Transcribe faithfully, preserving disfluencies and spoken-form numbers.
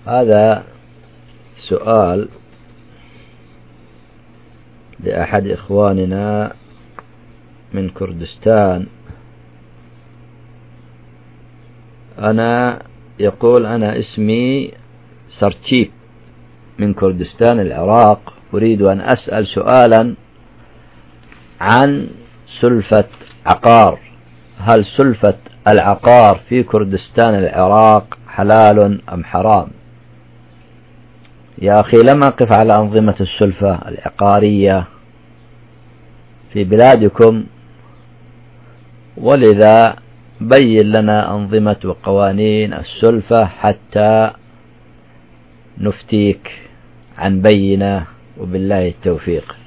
هذا سؤال لأحد إخواننا من كردستان. أنا يقول أنا اسمي سرتيب من كردستان العراق، أريد أن أسأل سؤالا عن سلفة عقار. هل سلفة العقار في كردستان العراق حلال أم حرام؟ يا أخي لم أقف على أنظمة السلفة العقارية في بلادكم، ولذا بين لنا أنظمة وقوانين السلفة حتى نفتيك عن بينة، وبالله التوفيق.